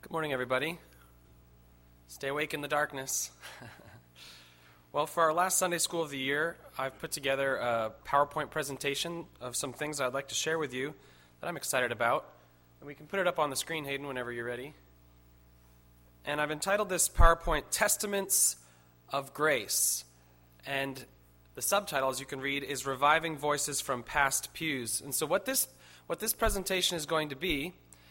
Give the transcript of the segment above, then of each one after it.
Good morning, everybody. Stay awake in the darkness. Well, for our last Sunday school of the year, I've put together a PowerPoint presentation of some things I'd like to share with you that I'm excited about. And we can put it up on the screen, Hayden, whenever you're ready. And I've entitled this PowerPoint, Testaments of Grace. And the subtitle, as you can read, is Reviving Voices from Past Pews. And so what this presentation is going to be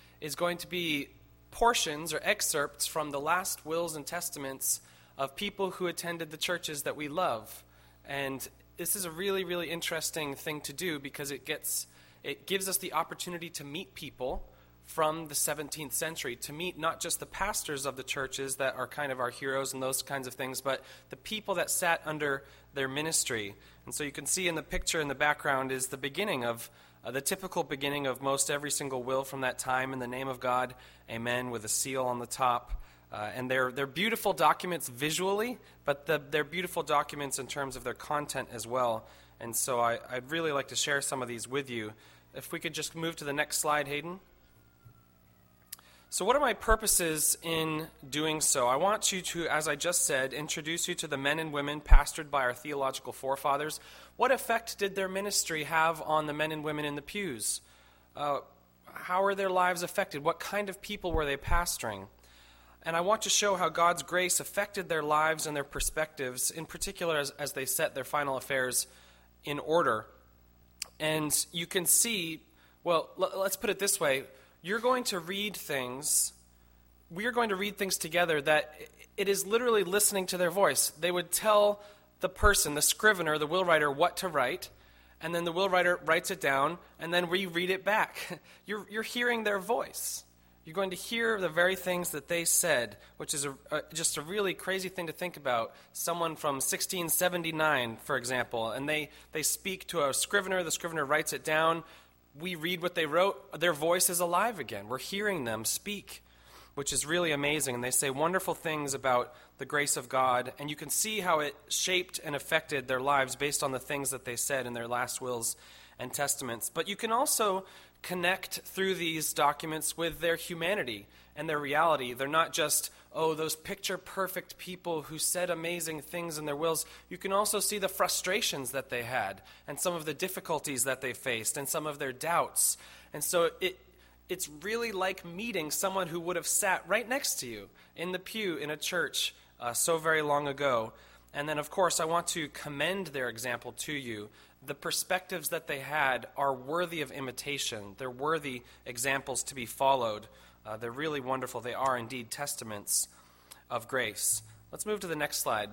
portions or excerpts from the last wills and testaments of people who attended the churches that we love. And this is a really, really interesting thing to do because it gives us the opportunity to meet people from the 17th century, to meet not just the pastors of the churches that are kind of our heroes and those kinds of things, but the people that sat under their ministry. And so you can see in the picture in the background is the beginning of the typical beginning of most every single will from that time, in the name of God, amen, with a seal on the top. And they're beautiful documents visually, but they're beautiful documents in terms of their content as well. And so I'd really like to share some of these with you. If we could just move to the next slide, Hayden. So what are my purposes in doing so? I want you to, as I just said, introduce you to the men and women pastored by our theological forefathers. What effect did their ministry have on the men and women in the pews? How were their lives affected? What kind of people were they pastoring? And I want to show how God's grace affected their lives and their perspectives, in particular as they set their final affairs in order. And you can see, well, let's put it this way. You're going to read things, we are going to read things together that it is literally listening to their voice. They would tell the person, the scrivener, the will writer, what to write, and then the will writer writes it down, and then we read it back. You're hearing their voice. You're going to hear the very things that they said, which is just a really crazy thing to think about. Someone from 1679, for example, and they speak to a scrivener, the scrivener writes it down, we read what they wrote, their voice is alive again. We're hearing them speak, which is really amazing. And they say wonderful things about the grace of God, and you can see how it shaped and affected their lives based on the things that they said in their last wills and testaments. But you can also connect through these documents with their humanity and their reality. They're not just, those picture-perfect people who said amazing things in their wills. You can also see the frustrations that they had and some of the difficulties that they faced and some of their doubts. And so it's really like meeting someone who would have sat right next to you in the pew in a church so very long ago. And then, of course, I want to commend their example to you. The perspectives that they had are worthy of imitation. They're worthy examples to be followed. They're really wonderful. They are indeed testaments of grace. Let's move to the next slide.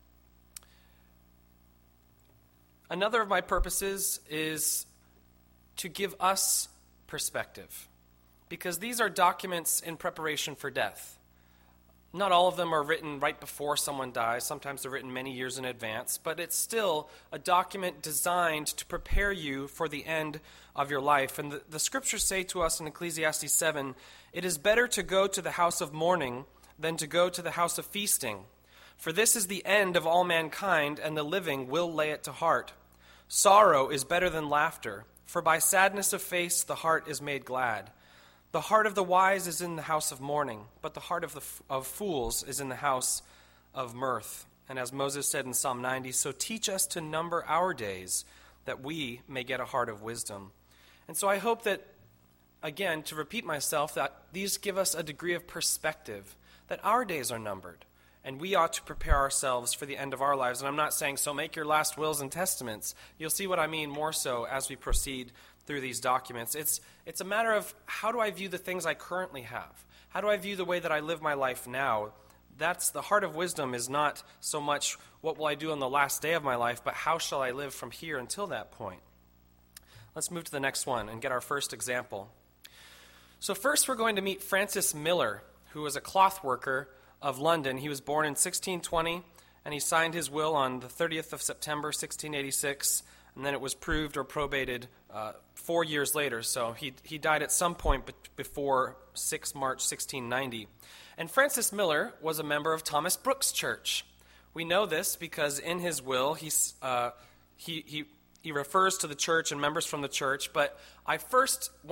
Another of my purposes is to give us perspective, because these are documents in preparation for death. Not all of them are written right before someone dies. Sometimes they're written many years in advance, but it's still a document designed to prepare you for the end of your life. And the scriptures say to us in Ecclesiastes 7, "It is better to go to the house of mourning than to go to the house of feasting. For this is the end of all mankind, and the living will lay it to heart. Sorrow is better than laughter, for by sadness of face the heart is made glad. The heart of the wise is in the house of mourning, but the heart of fools is in the house of mirth." And as Moses said in Psalm 90, "So teach us to number our days, that we may get a heart of wisdom." And so I hope that, again, to repeat myself, that these give us a degree of perspective, that our days are numbered, and we ought to prepare ourselves for the end of our lives. And I'm not saying, so make your last wills and testaments. You'll see what I mean more so as we proceed through these documents. It's a matter of, how do I view the things I currently have? How do I view the way that I live my life now? That's the heart of wisdom, is not so much what will I do on the last day of my life, but how shall I live from here until that point? Let's move to the next one and get our first example. So first we're going to meet Francis Miller, who was a cloth worker of London. He was born in 1620, and he signed his will on the 30th of September, 1686, and then it was proved or probated 4 years later. So he died at some point before 6 March 1690. And Francis Miller was a member of Thomas Brooks Church. We know this because in his will he refers to the church and members from the church. But I first went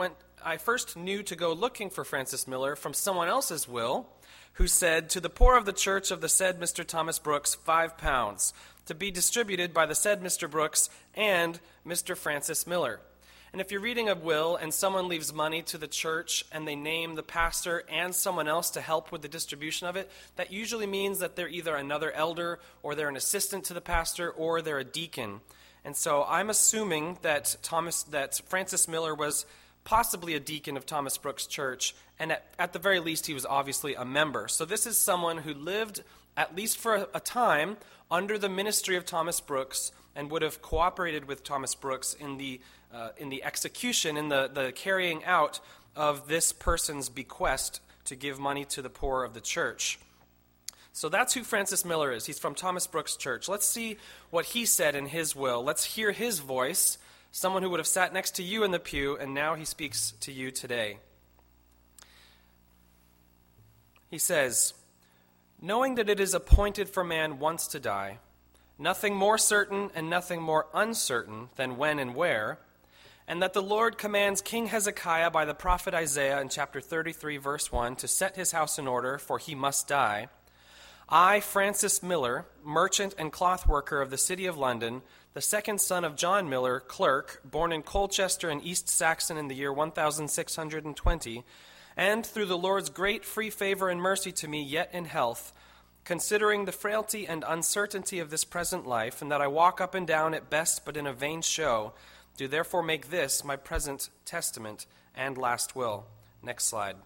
I first knew to go looking for Francis Miller from someone else's will, who said, "To the poor of the church of the said Mr. Thomas Brooks, £5, to be distributed by the said Mr. Brooks and Mr. Francis Miller." And if you're reading a will and someone leaves money to the church and they name the pastor and someone else to help with the distribution of it, that usually means that they're either another elder or they're an assistant to the pastor or they're a deacon. And so I'm assuming that Francis Miller was possibly a deacon of Thomas Brooks Church, and at the very least he was obviously a member. So this is someone who lived, at least for a time, under the ministry of Thomas Brooks and would have cooperated with Thomas Brooks in the execution, in the carrying out of this person's bequest to give money to the poor of the church. So that's who Francis Miller is. He's from Thomas Brooks Church. Let's see what he said in his will. Let's hear his voice, someone who would have sat next to you in the pew, and now he speaks to you today. He says, "Knowing that it is appointed for man once to die, nothing more certain and nothing more uncertain than when and where, and that the Lord commands King Hezekiah by the prophet Isaiah in chapter 33, verse 1, to set his house in order, for he must die, I, Francis Miller, merchant and cloth worker of the city of London, the second son of John Miller, clerk, born in Colchester in East Saxon in the year 1620, and through the Lord's great free favor and mercy to me yet in health, considering the frailty and uncertainty of this present life, and that I walk up and down at best but in a vain show, do therefore make this my present testament and last will." Next slide.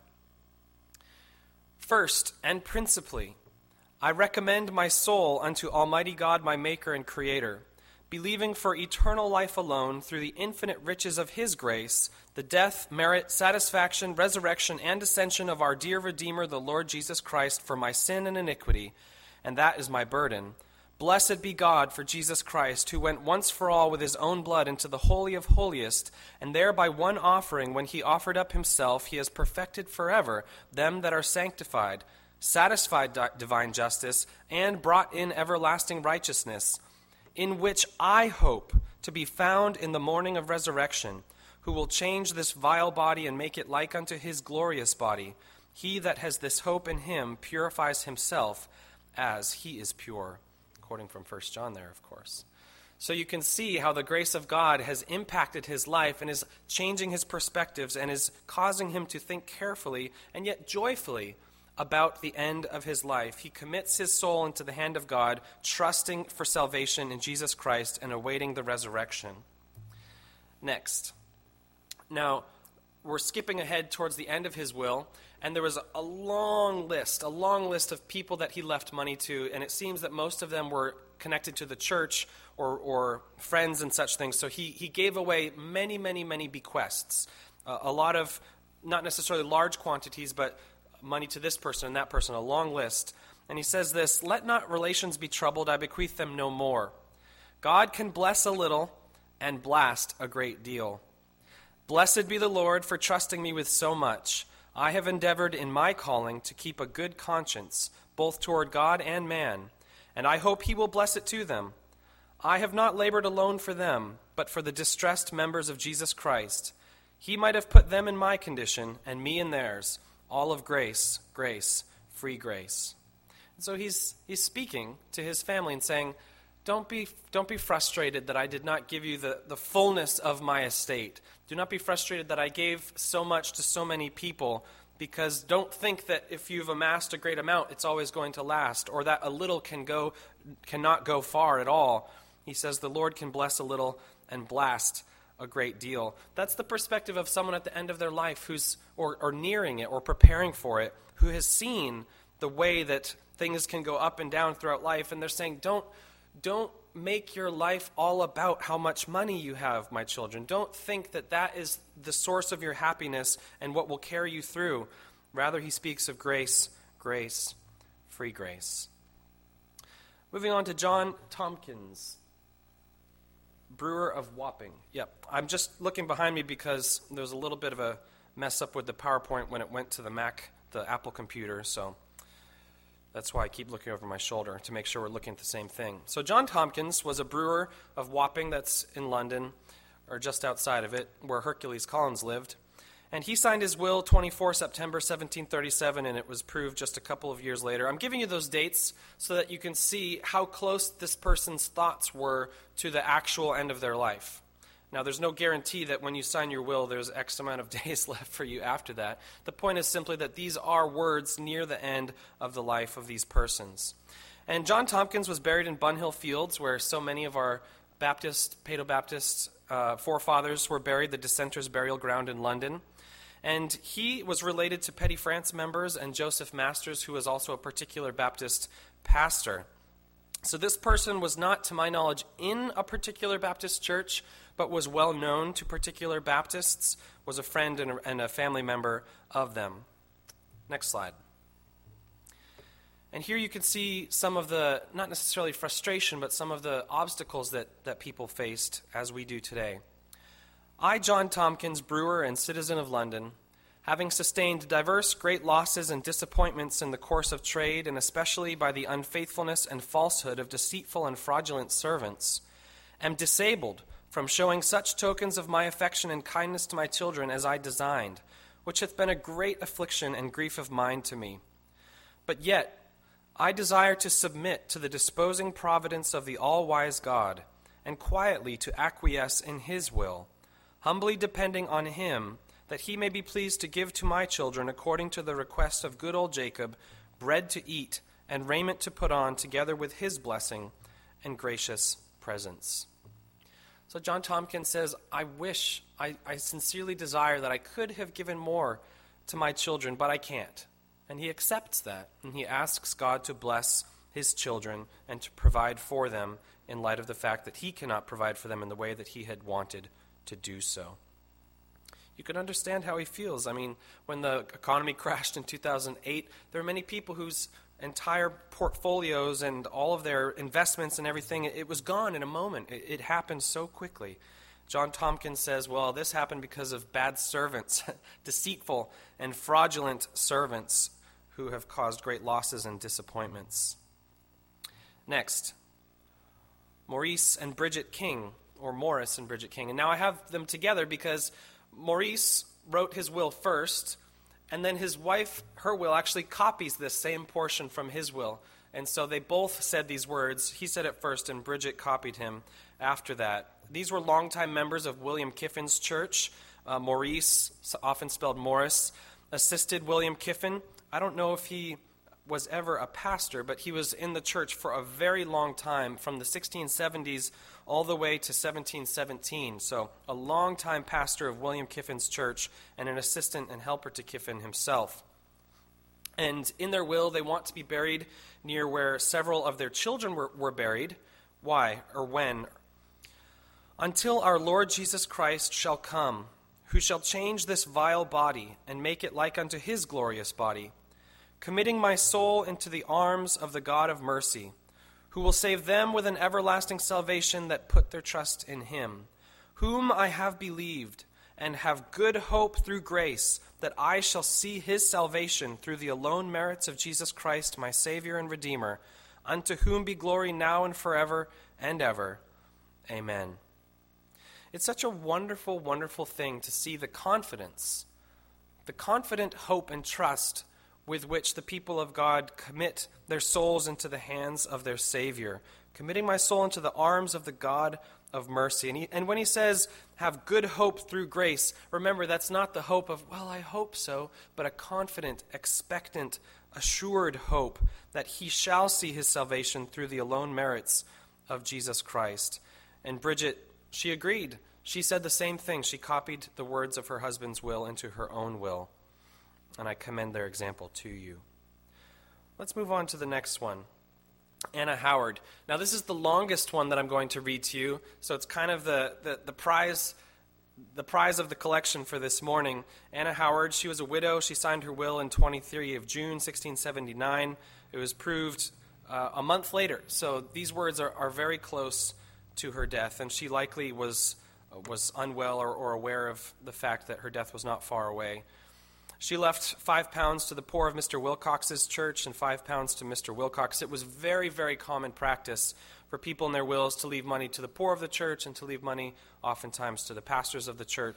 "First and principally, I recommend my soul unto Almighty God, my Maker and Creator, believing for eternal life alone through the infinite riches of His grace, the death, merit, satisfaction, resurrection, and ascension of our dear Redeemer, the Lord Jesus Christ, for my sin and iniquity, and that is my burden. Blessed be God for Jesus Christ, who went once for all with his own blood into the Holy of Holiest, and there by one offering, when he offered up himself, he has perfected forever them that are sanctified, satisfied divine justice, and brought in everlasting righteousness, in which I hope to be found in the morning of resurrection, who will change this vile body and make it like unto his glorious body. He that has this hope in him purifies himself as he is pure." Quoting from 1 John there, of course. So you can see how the grace of God has impacted his life and is changing his perspectives and is causing him to think carefully and yet joyfully about the end of his life. He commits his soul into the hand of God, trusting for salvation in Jesus Christ and awaiting the resurrection. Next. Now, we're skipping ahead towards the end of his will, and there was a long list of people that he left money to, and it seems that most of them were connected to the church or friends and such things. So he gave away many, many, many bequests. A lot of, not necessarily large quantities, but money to this person and that person, a long list. And he says this, "Let not relations be troubled, I bequeath them no more. God can bless a little and blast a great deal. Blessed be the Lord for trusting me with so much. I have endeavored in my calling to keep a good conscience, both toward God and man, and I hope he will bless it to them. I have not labored alone for them, but for the distressed members of Jesus Christ. He might have put them in my condition, and me in theirs, all of grace, grace, free grace." And so he's speaking to his family and saying, Don't be frustrated that I did not give you the fullness of my estate. Do not be frustrated that I gave so much to so many people, because don't think that if you've amassed a great amount, it's always going to last, or that a little cannot go far at all. He says the Lord can bless a little and blast a great deal. That's the perspective of someone at the end of their life who's or nearing it or preparing for it, who has seen the way that things can go up and down throughout life, and they're saying, Don't make your life all about how much money you have, my children. Don't think that that is the source of your happiness and what will carry you through. Rather, he speaks of grace, grace, free grace. Moving on to John Tompkins, brewer of Wapping. Yep, I'm just looking behind me because there was a little bit of a mess up with the PowerPoint when it went to the Mac, the Apple computer, so that's why I keep looking over my shoulder to make sure we're looking at the same thing. So John Tompkins was a brewer of Wapping, that's in London, or just outside of it, where Hercules Collins lived. And he signed his will 24 September 1737, and it was proved just a couple of years later. I'm giving you those dates so that you can see how close this person's thoughts were to the actual end of their life. Now, there's no guarantee that when you sign your will, there's X amount of days left for you after that. The point is simply that these are words near the end of the life of these persons. And John Tompkins was buried in Bunhill Fields, where so many of our Paedo-Baptist forefathers were buried, the Dissenters' burial ground in London. And he was related to Petty France members and Joseph Masters, who was also a particular Baptist pastor. So this person was not, to my knowledge, in a particular Baptist church, but was well known to particular Baptists, was a friend and a family member of them. Next slide. And here you can see some of the, not necessarily frustration, but some of the obstacles that people faced as we do today. I, John Tompkins, brewer and citizen of London, having sustained diverse great losses and disappointments in the course of trade, and especially by the unfaithfulness and falsehood of deceitful and fraudulent servants, am disabled from showing such tokens of my affection and kindness to my children as I designed, which hath been a great affliction and grief of mind to me. But yet I desire to submit to the disposing providence of the all-wise God, and quietly to acquiesce in his will, humbly depending on him, that he may be pleased to give to my children, according to the request of good old Jacob, bread to eat and raiment to put on, together with his blessing and gracious presence. So John Tompkins says, I sincerely desire that I could have given more to my children, but I can't. And he accepts that, and he asks God to bless his children and to provide for them in light of the fact that he cannot provide for them in the way that he had wanted to do so. You can understand how he feels. I mean, when the economy crashed in 2008, there were many people whose entire portfolios and all of their investments and everything, it was gone in a moment. It happened so quickly. John Tompkins says, well, this happened because of bad servants, deceitful and fraudulent servants who have caused great losses and disappointments. Next, Maurice and Bridget King, or Morris and Bridget King. And now I have them together because Maurice wrote his will first, and then his wife, her will, actually copies this same portion from his will. And so they both said these words. He said it first, and Bridget copied him after that. These were longtime members of William Kiffin's church. Maurice, often spelled Morris, assisted William Kiffin. I don't know if he was ever a pastor, but he was in the church for a very long time, from the 1670s all the way to 1717. So a long-time pastor of William Kiffin's church and an assistant and helper to Kiffin himself. And in their will, they want to be buried near where several of their children were buried. Why or when? Until our Lord Jesus Christ shall come, who shall change this vile body and make it like unto his glorious body, committing my soul into the arms of the God of mercy, who will save them with an everlasting salvation that put their trust in him, whom I have believed, and have good hope through grace, that I shall see his salvation through the alone merits of Jesus Christ, my Savior and Redeemer, unto whom be glory now and forever and ever. Amen. It's such a wonderful, wonderful thing to see the confident hope and trust with which the people of God commit their souls into the hands of their Savior, committing my soul into the arms of the God of mercy. And when he says, have good hope through grace, remember, that's not the hope of, well, I hope so, but a confident, expectant, assured hope that he shall see his salvation through the alone merits of Jesus Christ. And Bridget, she agreed. She said the same thing. She copied the words of her husband's will into her own will. And I commend their example to you. Let's move on to the next one. Anna Howard. Now, this is the longest one that I'm going to read to you, so it's kind of the prize of the collection for this morning. Anna Howard, she was a widow. She signed her will in 23 of June, 1679. It was proved a month later. So these words are very close to her death, and she likely was unwell or aware of the fact that her death was not far away. She left £5 to the poor of Mr. Wilcox's church and £5 to Mr. Wilcox. It was very, very common practice for people in their wills to leave money to the poor of the church and to leave money oftentimes to the pastors of the church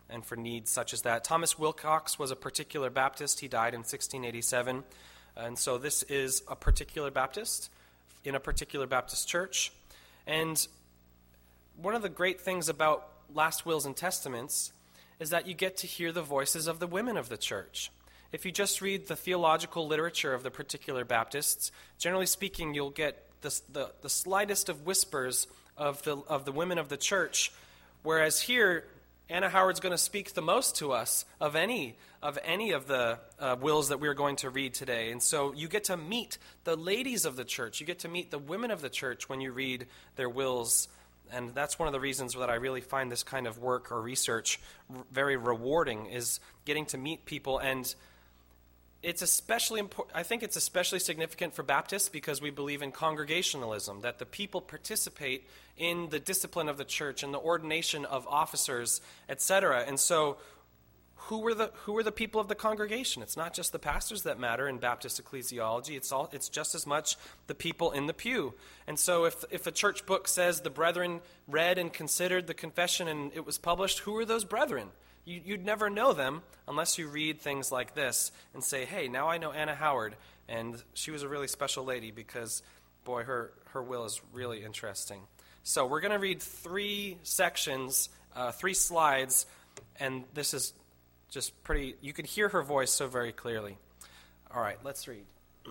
and for needs such as that. Thomas Wilcox was a particular Baptist. He died in 1687. And so this is a particular Baptist in a particular Baptist church. And one of the great things about last wills and testaments is that you get to hear the voices of the women of the church. If you just read the theological literature of the particular Baptists, generally speaking, you'll get the slightest of whispers of the women of the church, whereas here, Anna Howard's going to speak the most to us of any of the wills that we're going to read today. And so you get to meet the ladies of the church. You get to meet the women of the church when you read their wills. And that's one of the reasons that I really find this kind of work or research very rewarding, is getting to meet people. And it's especially important. I think it's especially significant for Baptists because we believe in congregationalism, that the people participate in the discipline of the church and the ordination of officers, etc. And so who were the people of the congregation? It's not just the pastors that matter in Baptist ecclesiology. It's just as much the people in the pew. And so if a church book says the brethren read and considered the confession and it was published, who are those brethren? You'd never know them unless you read things like this and say, hey, now I know Anna Howard, and she was a really special lady because, boy, her will is really interesting. So we're going to read 3 sections, 3 slides, and this is just pretty, you can hear her voice so very clearly. All right, let's read.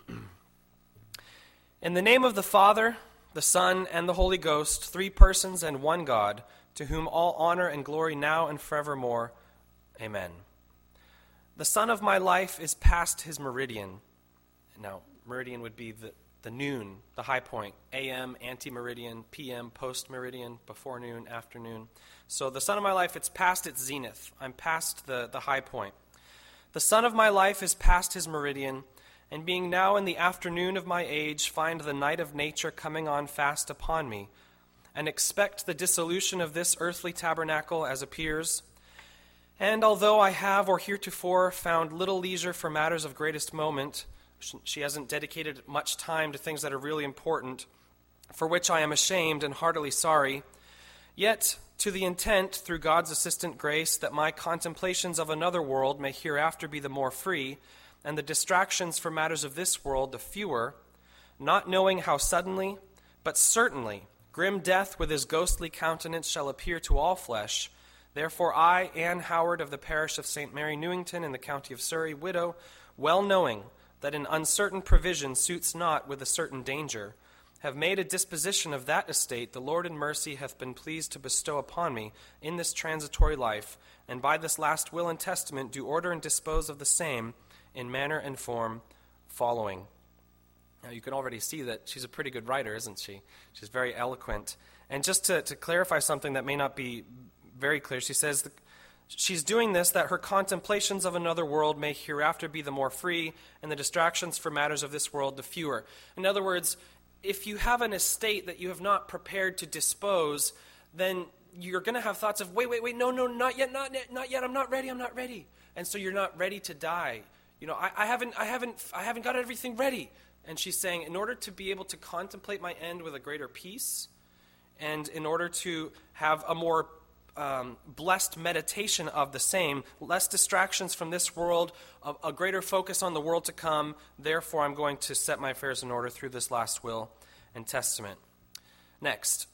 In the name of the Father, the Son, and the Holy Ghost, 3 persons and one God, to whom all honor and glory now and forevermore. Amen. The sun of my life is past his meridian. Now, meridian would be the noon, the high point. AM, ante-meridian, PM, post-meridian, before noon, afternoon. So the sun of my life, it's past its zenith. I'm past the high point. The sun of my life is past his meridian, and being now in the afternoon of my age, find the night of nature coming on fast upon me, and expect the dissolution of this earthly tabernacle as appears. And although I have or heretofore found little leisure for matters of greatest moment, she hasn't dedicated much time to things that are really important, for which I am ashamed and heartily sorry, yet to the intent, through God's assistant grace, that my contemplations of another world may hereafter be the more free, and the distractions for matters of this world the fewer, not knowing how suddenly, but certainly, grim death with his ghostly countenance shall appear to all flesh. Therefore I, Anne Howard of the parish of St. Mary Newington in the county of Surrey, widow, well knowing that an uncertain provision suits not with a certain danger, have made a disposition of that estate the Lord in mercy hath been pleased to bestow upon me in this transitory life, and by this last will and testament do order and dispose of the same in manner and form following. Now you can already see that she's a pretty good writer, isn't she? She's very eloquent. And just to clarify something that may not be very clear, she says she's doing this that her contemplations of another world may hereafter be the more free, and the distractions for matters of this world the fewer. In other words, if you have an estate that you have not prepared to dispose, then you're going to have thoughts of, wait, no, not yet, I'm not ready. And so you're not ready to die. You know, I haven't got everything ready. And she's saying, in order to be able to contemplate my end with a greater peace, and in order to have a more blessed meditation of the same, less distractions from this world, a greater focus on the world to come, therefore I'm going to set my affairs in order through this last will and testament. Next,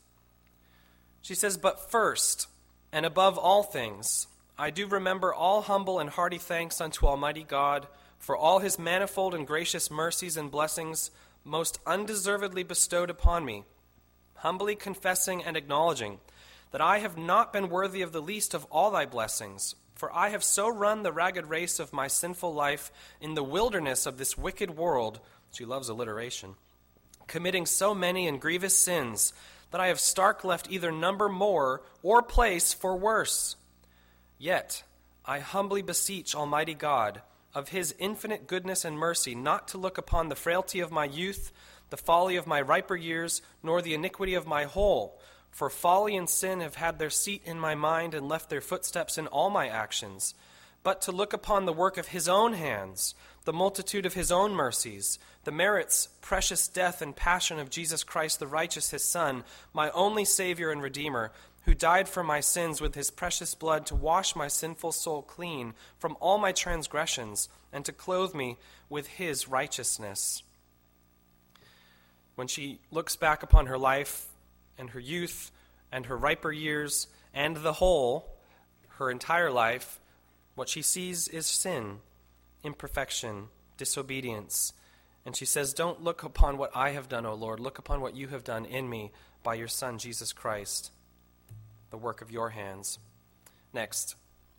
she says, but first, and above all things, I do remember all humble and hearty thanks unto Almighty God for all his manifold and gracious mercies and blessings most undeservedly bestowed upon me, humbly confessing and acknowledging that I have not been worthy of the least of all thy blessings, for I have so run the ragged race of my sinful life in the wilderness of this wicked world, she loves alliteration, committing so many and grievous sins, that I have stark left either number more or place for worse. Yet I humbly beseech Almighty God, of his infinite goodness and mercy, not to look upon the frailty of my youth, the folly of my riper years, nor the iniquity of my whole, for folly and sin have had their seat in my mind and left their footsteps in all my actions, but to look upon the work of his own hands, the multitude of his own mercies, the merits, precious death and passion of Jesus Christ the righteous, his Son, my only Savior and Redeemer, who died for my sins with his precious blood to wash my sinful soul clean from all my transgressions and to clothe me with his righteousness. When she looks back upon her life and her youth and her riper years and the whole, her entire life, what she sees is sin, imperfection, disobedience. And she says, don't look upon what I have done, O Lord. Look upon what you have done in me by your Son, Jesus Christ, the work of your hands. Next.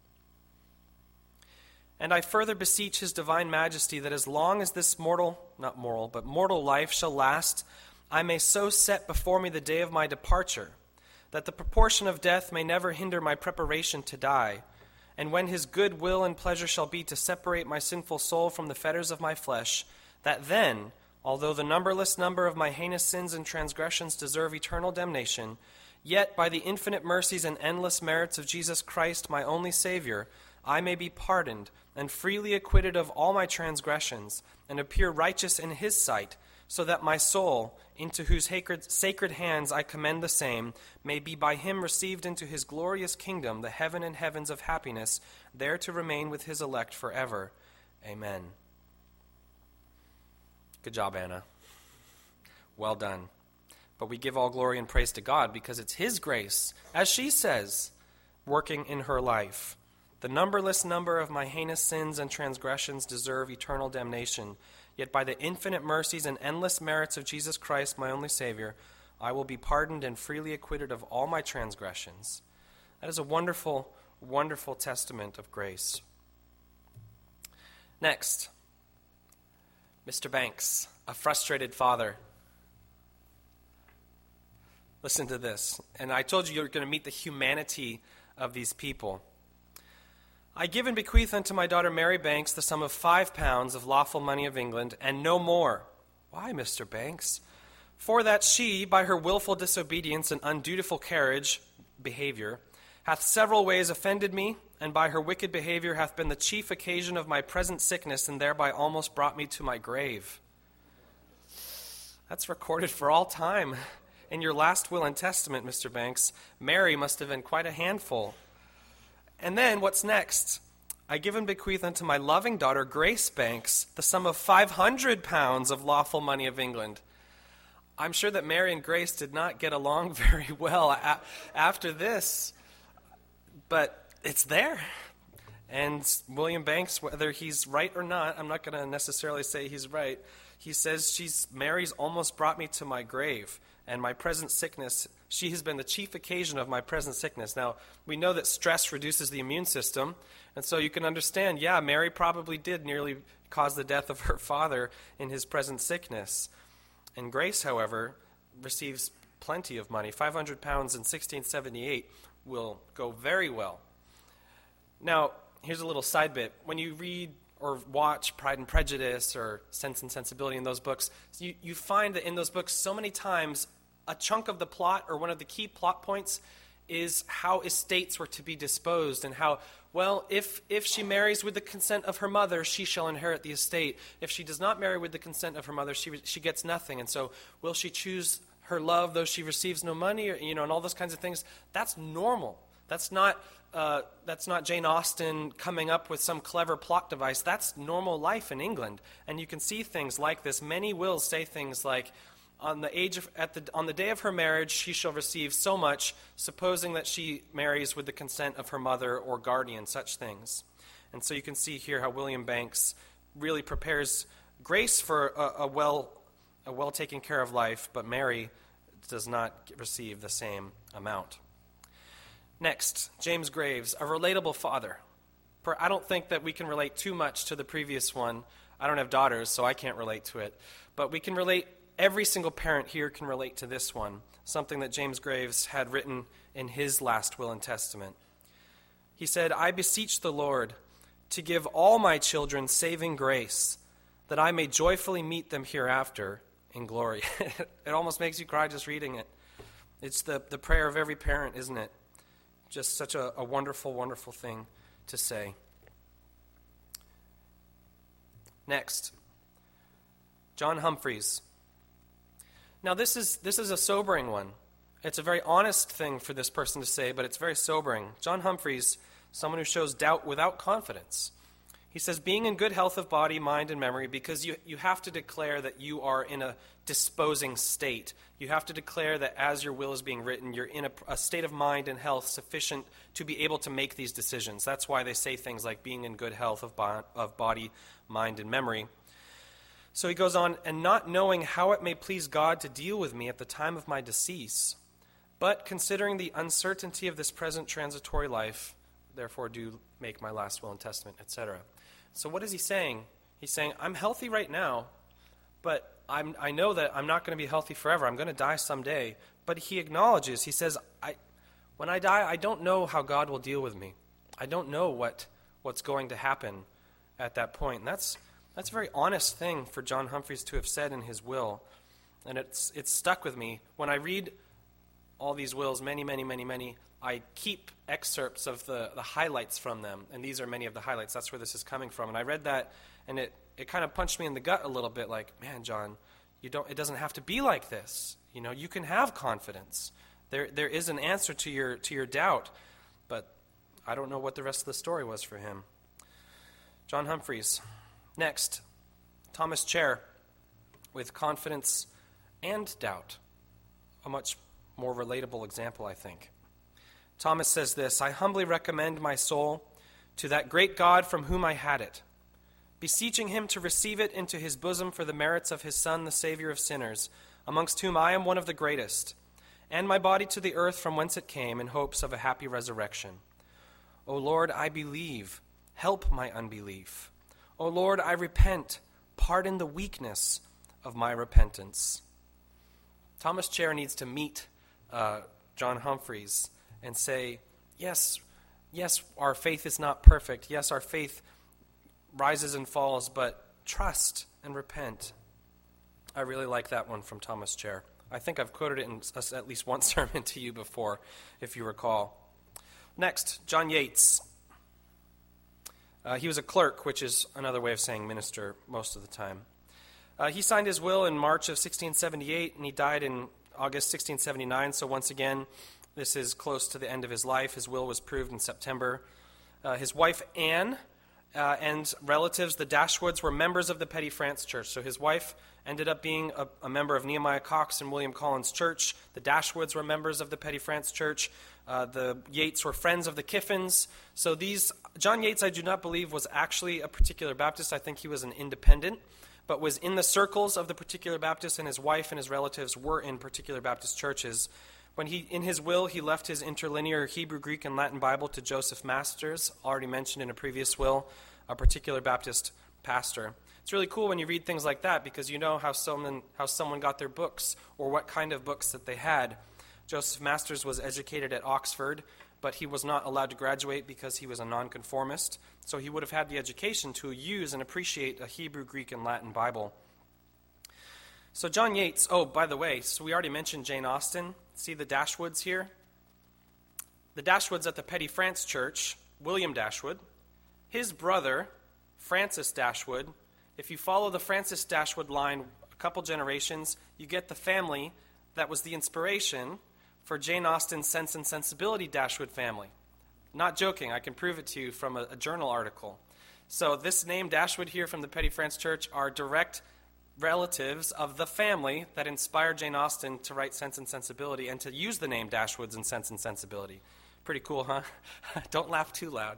And I further beseech his divine majesty that as long as this mortal life shall last, I may so set before me the day of my departure, that the proportion of death may never hinder my preparation to die. And when his good will and pleasure shall be to separate my sinful soul from the fetters of my flesh, that then, although the numberless number of my heinous sins and transgressions deserve eternal damnation, yet by the infinite mercies and endless merits of Jesus Christ, my only Savior, I may be pardoned and freely acquitted of all my transgressions, and appear righteous in his sight, so that my soul, into whose sacred hands I commend the same, may be by him received into his glorious kingdom, the heaven and heavens of happiness, there to remain with his elect forever. Amen. Good job, Anna. Well done. But we give all glory and praise to God because it's his grace, as she says, working in her life. The numberless number of my heinous sins and transgressions deserve eternal damnation. Yet by the infinite mercies and endless merits of Jesus Christ, my only Savior, I will be pardoned and freely acquitted of all my transgressions. That is a wonderful, wonderful testament of grace. Next, Mr. Banks, a frustrated father. Listen to this. And I told you were going to meet the humanity of these people. I give and bequeath unto my daughter Mary Banks the sum of £5 of lawful money of England, and no more. Why, Mr. Banks? For that she, by her wilful disobedience and undutiful behavior, hath several ways offended me, and by her wicked behavior hath been the chief occasion of my present sickness, and thereby almost brought me to my grave. That's recorded for all time. In your last will and testament, Mr. Banks, Mary must have been quite a handful. And then, what's next? I give and bequeath unto my loving daughter, Grace Banks, the sum of £500 of lawful money of England. I'm sure that Mary and Grace did not get along very well after this, but it's there. And William Banks, whether he's right or not, I'm not going to necessarily say he's right, he says, Mary's almost brought me to my grave, and my present sickness, she has been the chief occasion of my present sickness. Now, we know that stress reduces the immune system, and so you can understand, Mary probably did nearly cause the death of her father in his present sickness. And Grace, however, receives plenty of money. £500 in 1678 will go very well. Now, here's a little side bit. When you read or watch Pride and Prejudice or Sense and Sensibility in those books, you find that in those books so many times a chunk of the plot or one of the key plot points is how estates were to be disposed and how, well, if she marries with the consent of her mother, she shall inherit the estate. If she does not marry with the consent of her mother, she gets nothing. And so will she choose her love though she receives no money, or, and all those kinds of things? That's normal. That's not Jane Austen coming up with some clever plot device. That's normal life in England. And you can see things like this. Many wills say things like, on the day of her marriage, she shall receive so much, supposing that she marries with the consent of her mother or guardian, such things. And so you can see here how William Banks really prepares Grace for a well taken care of life, but Mary does not receive the same amount. Next, James Graves, a relatable father. I don't think that we can relate too much to the previous one. I don't have daughters, so I can't relate to it. But we can relate. Every single parent here can relate to this one, something that James Graves had written in his last will and testament. He said, I beseech the Lord to give all my children saving grace, that I may joyfully meet them hereafter in glory. It almost makes you cry just reading it. It's the prayer of every parent, isn't it? Just such a wonderful, wonderful thing to say. Next, John Humphreys. Now, this is a sobering one, It's a very honest thing for this person to say, but it's very sobering. John Humphreys, someone who shows doubt without confidence. He says, being in good health of body, mind, and memory, because you have to declare that you are in a disposing state. You have to declare that as your will is being written, you're in a state of mind and health sufficient to be able to make these decisions. That's why they say things like being in good health of body, mind, and memory. So he goes on, and not knowing how it may please God to deal with me at the time of my decease, but considering the uncertainty of this present transitory life, therefore do make my last will and testament, etc. So what is he saying? He's saying, I'm healthy right now, but I know that I'm not going to be healthy forever. I'm going to die someday. But he acknowledges, he says, when I die, I don't know how God will deal with me. I don't know what's going to happen at that point. And that's a very honest thing for John Humphreys to have said in his will. And it's stuck with me. When I read all these wills, many, I keep excerpts of the highlights from them, and these are many of the highlights. That's where this is coming from. And I read that, and it kind of punched me in the gut a little bit, like, man, John, it doesn't have to be like this. You can have confidence. There is an answer to your doubt, but I don't know what the rest of the story was for him. John Humphreys. Next, Thomas Chair, with confidence and doubt. A much more relatable example, I think. Thomas says this, I humbly recommend my soul to that great God from whom I had it, beseeching him to receive it into his bosom for the merits of his Son, the Savior of sinners, amongst whom I am one of the greatest, and my body to the earth from whence it came, in hopes of a happy resurrection. O Lord, I believe, help my unbelief. O Lord, I repent, pardon the weakness of my repentance. Thomas Chair needs to meet John Humphreys and say, yes, our faith is not perfect. Yes, our faith rises and falls, but trust and repent. I really like that one from Thomas Chair. I think I've quoted it in at least one sermon to you before, if you recall. Next, John Yates. He was a clerk, which is another way of saying minister most of the time. He signed his will in March of 1678, and he died in August 1679, so once again, this is close to the end of his life. His will was proved in September. His wife, Anne, and relatives, the Dashwoods, were members of the Petty France Church. So his wife ended up being a member of Nehemiah Cox and William Collins Church. The Dashwoods were members of the Petty France Church. The Yates were friends of the Kiffins. So John Yates, I do not believe, was actually a particular Baptist. I think he was an independent, but was in the circles of the particular Baptist, and his wife and his relatives were in particular Baptist churches. When in his will, he left his interlinear Hebrew, Greek, and Latin Bible to Joseph Masters, already mentioned in a previous will, a particular Baptist pastor. It's really cool when you read things like that because you know how someone got their books or what kind of books that they had. Joseph Masters was educated at Oxford, but he was not allowed to graduate because he was a nonconformist. So he would have had the education to use and appreciate a Hebrew, Greek, and Latin Bible. So John Yates, by the way, so we already mentioned Jane Austen. See the Dashwoods here? The Dashwoods at the Petty France Church, William Dashwood, his brother, Francis Dashwood. If you follow the Francis Dashwood line a couple generations, you get the family that was the inspiration for Jane Austen's Sense and Sensibility Dashwood family. Not joking, I can prove it to you from a journal article. So this name Dashwood here from the Petty France Church are direct relatives of the family that inspired Jane Austen to write Sense and Sensibility and to use the name Dashwoods in Sense and Sensibility. Pretty cool, huh? Don't laugh too loud.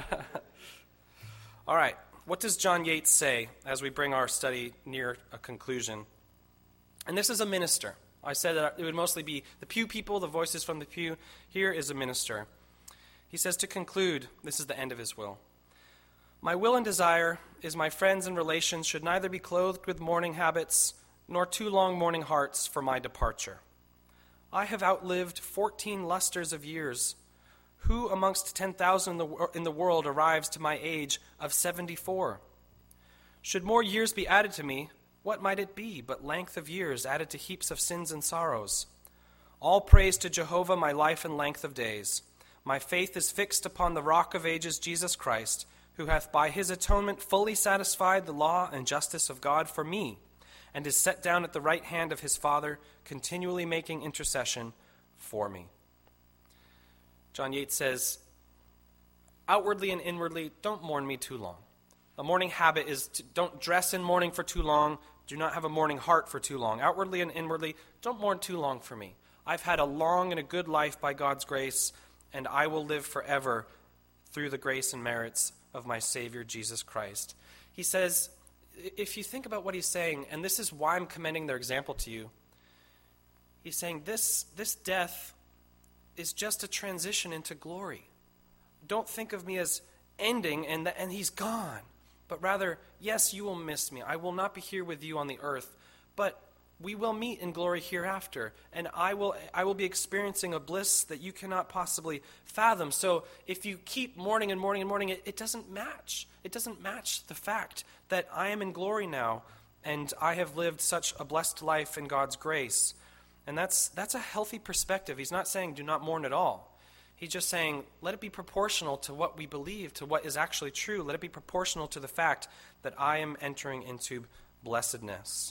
All right, what does John Yates say as we bring our study near a conclusion? And this is a minister. I said that it would mostly be the pew people, the voices from the pew. Here is a minister. He says, to conclude, this is the end of his will. My will and desire is my friends and relations should neither be clothed with mourning habits nor too long mourning hearts for my departure. I have outlived 14 lustres of years. Who amongst 10,000 in the world arrives to my age of 74? Should more years be added to me, what might it be but length of years added to heaps of sins and sorrows? All praise to Jehovah, my life and length of days. My faith is fixed upon the rock of ages, Jesus Christ, who hath by his atonement fully satisfied the law and justice of God for me, and is set down at the right hand of his Father, continually making intercession for me. John Yates says, outwardly and inwardly, don't mourn me too long. A mourning habit is don't dress in mourning for too long. Do not have a mourning heart for too long. Outwardly and inwardly, don't mourn too long for me. I've had a long and a good life by God's grace, and I will live forever through the grace and merits of my Savior, Jesus Christ. He says, if you think about what he's saying, and this is why I'm commending their example to you, he's saying this death is just a transition into glory. Don't think of me as ending and he's gone. But rather, yes, you will miss me. I will not be here with you on the earth, but we will meet in glory hereafter, and I will be experiencing a bliss that you cannot possibly fathom. So if you keep mourning and mourning and mourning, it doesn't match. It doesn't match the fact that I am in glory now, and I have lived such a blessed life in God's grace. And that's a healthy perspective. He's not saying do not mourn at all. He's just saying, let it be proportional to what we believe, to what is actually true. Let it be proportional to the fact that I am entering into blessedness.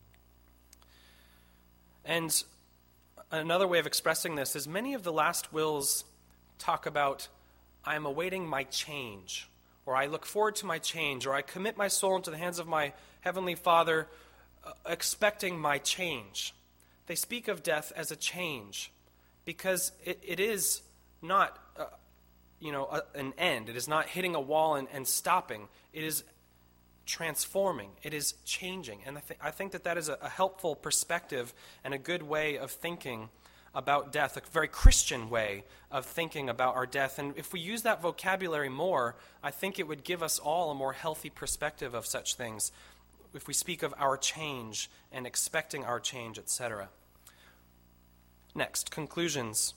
And another way of expressing this is many of the last wills talk about, I am awaiting my change, or I look forward to my change, or I commit my soul into the hands of my heavenly Father, expecting my change. They speak of death as a change because it is not, an end. It is not hitting a wall and stopping. It is transforming. It is changing. And I think that is a helpful perspective and a good way of thinking about death, a very Christian way of thinking about our death. And if we use that vocabulary more, I think it would give us all a more healthy perspective of such things if we speak of our change and expecting our change, etc. Next, conclusions.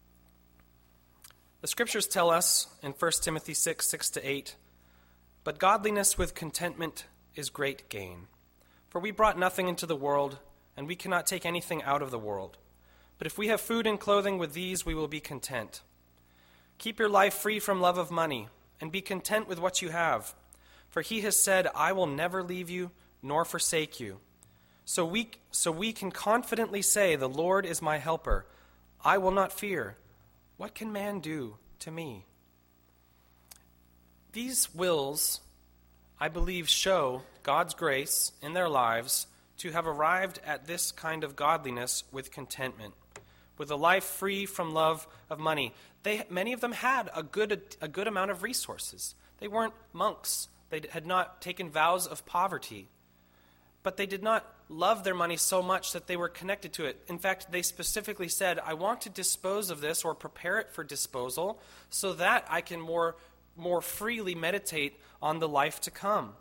The Scriptures tell us in 1 Timothy 6:6-8, but godliness with contentment is great gain. For we brought nothing into the world, and we cannot take anything out of the world. But if we have food and clothing, with these we will be content. Keep your life free from love of money, and be content with what you have. For he has said, I will never leave you nor forsake you. So we can confidently say, the Lord is my helper. I will not fear. What can man do to me? These wills, I believe, show God's grace in their lives to have arrived at this kind of godliness with contentment, with a life free from love of money. Many of them had a good amount of resources. They weren't monks. They had not taken vows of poverty. But they did not love their money so much that they were connected to it. In fact, they specifically said, I want to dispose of this or prepare it for disposal so that I can more freely meditate on the life to come.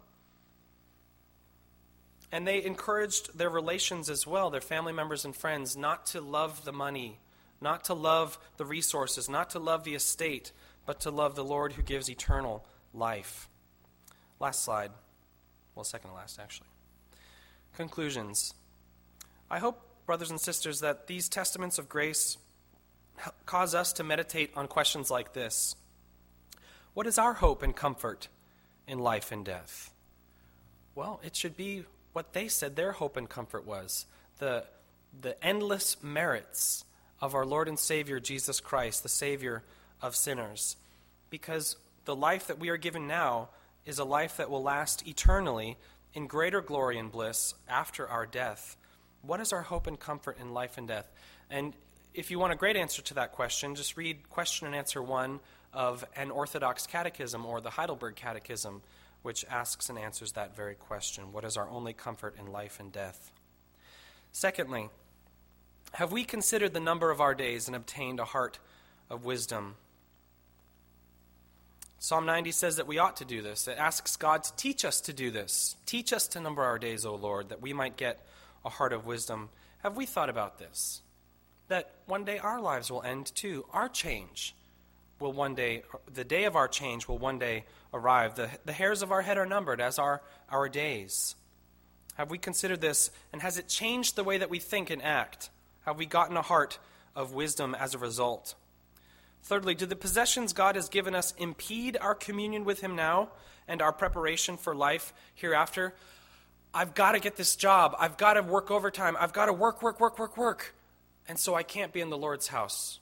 And they encouraged their relations as well, their family members and friends, not to love the money, not to love the resources, not to love the estate, but to love the Lord who gives eternal life. Last slide. Well, second to last, actually. Conclusions. I hope, brothers and sisters, that these testaments of grace cause us to meditate on questions like this. What is our hope and comfort in life and death? Well, it should be what they said their hope and comfort was, the endless merits of our Lord and Savior, Jesus Christ, the Savior of sinners. Because the life that we are given now is a life that will last eternally in greater glory and bliss after our death. What is our hope and comfort in life and death? And if you want a great answer to that question, just read question and answer 1 of an Orthodox Catechism or the Heidelberg Catechism, which asks and answers that very question. What is our only comfort in life and death? Secondly, have we considered the number of our days and obtained a heart of wisdom? Psalm 90 says that we ought to do this. It asks God to teach us to do this. Teach us to number our days, O Lord, that we might get a heart of wisdom. Have we thought about this? That one day our lives will end too. Our change will one day, the day of our change will one day arrive. The hairs of our head are numbered, as are our days. Have we considered this, and has it changed the way that we think and act? Have we gotten a heart of wisdom as a result? Thirdly, do the possessions God has given us impede our communion with him now and our preparation for life hereafter? I've got to get this job. I've got to work overtime. I've got to work. and so I can't be in the Lord's house.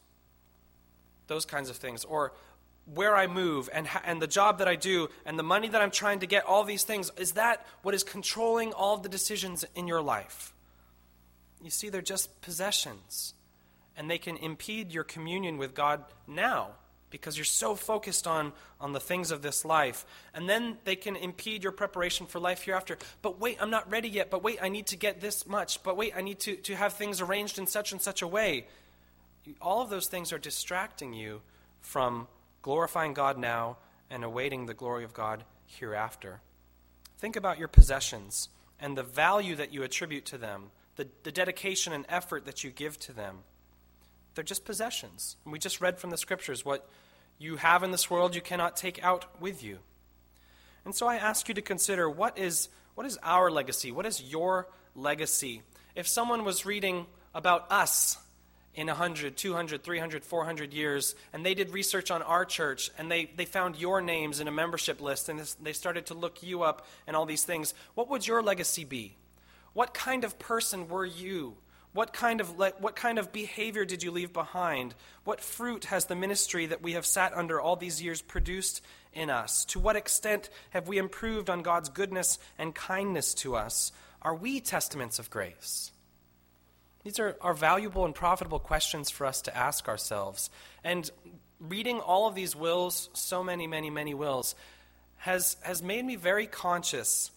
Those kinds of things. Or where I move and the job that I do and the money that I'm trying to get, all these things, is that what is controlling all of the decisions in your life? You see, they're just possessions, and they can impede your communion with God now because you're so focused on the things of this life. And then they can impede your preparation for life hereafter. But wait, I'm not ready yet. But wait, I need to get this much. But wait, I need to have things arranged in such and such a way. All of those things are distracting you from glorifying God now and awaiting the glory of God hereafter. Think about your possessions and the value that you attribute to them, the dedication and effort that you give to them. They're just possessions. And we just read from the scriptures, what you have in this world you cannot take out with you. And so I ask you to consider, what is our legacy? What is your legacy? If someone was reading about us in 100, 200, 300, 400 years, and they did research on our church, and they found your names in a membership list, and they started to look you up and all these things, what would your legacy be? What kind of person were you? What kind of behavior did you leave behind? What fruit has the ministry that we have sat under all these years produced in us? To what extent have we improved on God's goodness and kindness to us? Are we testaments of grace? These are valuable and profitable questions for us to ask ourselves. And reading all of these wills, so many, many, many wills, has made me very conscious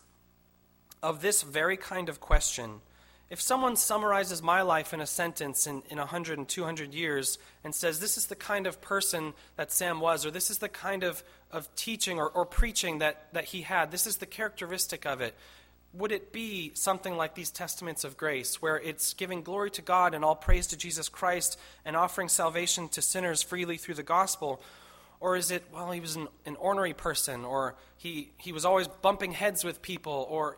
of this very kind of question. If someone summarizes my life in a sentence in 100 and 200 years and says, this is the kind of person that Sam was, or this is the kind of teaching or preaching that he had, this is the characteristic of it, would it be something like these testaments of grace, where it's giving glory to God and all praise to Jesus Christ and offering salvation to sinners freely through the gospel? Or is it, well, he was an ornery person, or he was always bumping heads with people, or,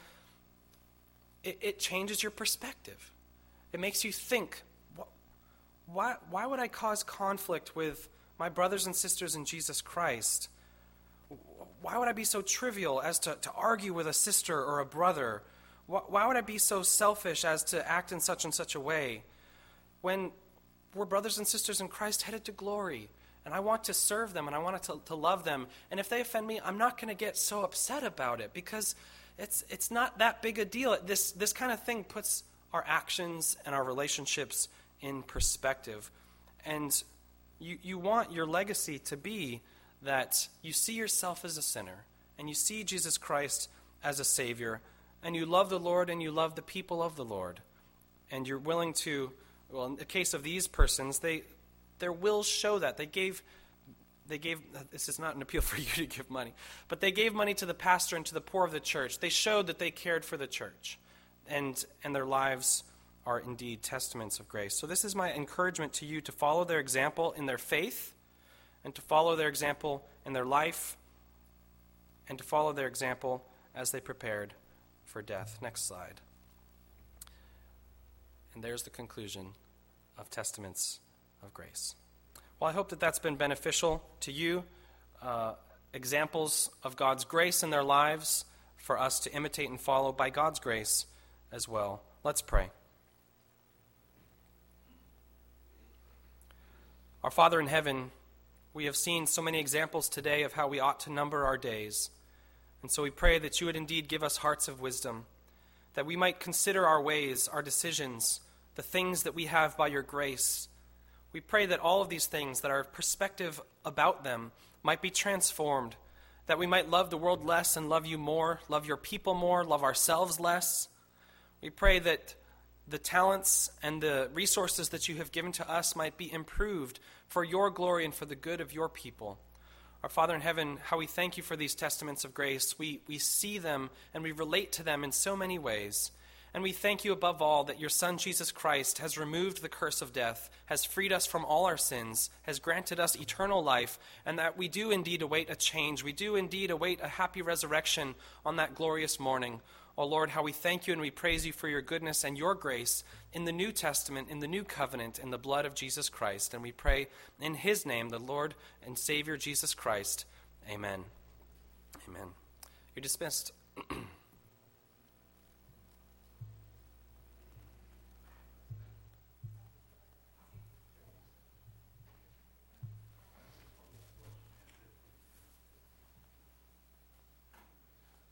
it changes your perspective. It makes you think, why would I cause conflict with my brothers and sisters in Jesus Christ? Why would I be so trivial as to argue with a sister or a brother? Why would I be so selfish as to act in such and such a way? When we're brothers and sisters in Christ headed to glory, and I want to serve them, and I want to love them, and if they offend me, I'm not going to get so upset about it, because it's not that big a deal. This kind of thing puts our actions and our relationships in perspective. And you want your legacy to be that you see yourself as a sinner, and you see Jesus Christ as a Savior, and you love the Lord and you love the people of the Lord. And you're willing to, well, in the case of these persons, their wills show that. They gave, this is not an appeal for you to give money, but they gave money to the pastor and to the poor of the church. They showed that they cared for the church, and their lives are indeed testaments of grace. So this is my encouragement to you, to follow their example in their faith, and to follow their example in their life, and to follow their example as they prepared for death. Next slide. And there's the conclusion of Testaments of Grace. Well, I hope that that's been beneficial to you, examples of God's grace in their lives for us to imitate and follow by God's grace as well. Let's pray. Our Father in heaven, we have seen so many examples today of how we ought to number our days. And so we pray that you would indeed give us hearts of wisdom, that we might consider our ways, our decisions, the things that we have by your grace. We pray that all of these things, that our perspective about them might be transformed, that we might love the world less and love you more, love your people more, love ourselves less. We pray that the talents and the resources that you have given to us might be improved for your glory and for the good of your people. Our Father in heaven, how we thank you for these testaments of grace. We see them and we relate to them in so many ways. And we thank you above all that your Son, Jesus Christ, has removed the curse of death, has freed us from all our sins, has granted us eternal life, and that we do indeed await a change. We do indeed await a happy resurrection on that glorious morning. Oh Lord, how we thank you and we praise you for your goodness and your grace in the New Testament, in the New Covenant, in the blood of Jesus Christ. And we pray in his name, the Lord and Savior Jesus Christ. Amen. Amen. You're dismissed.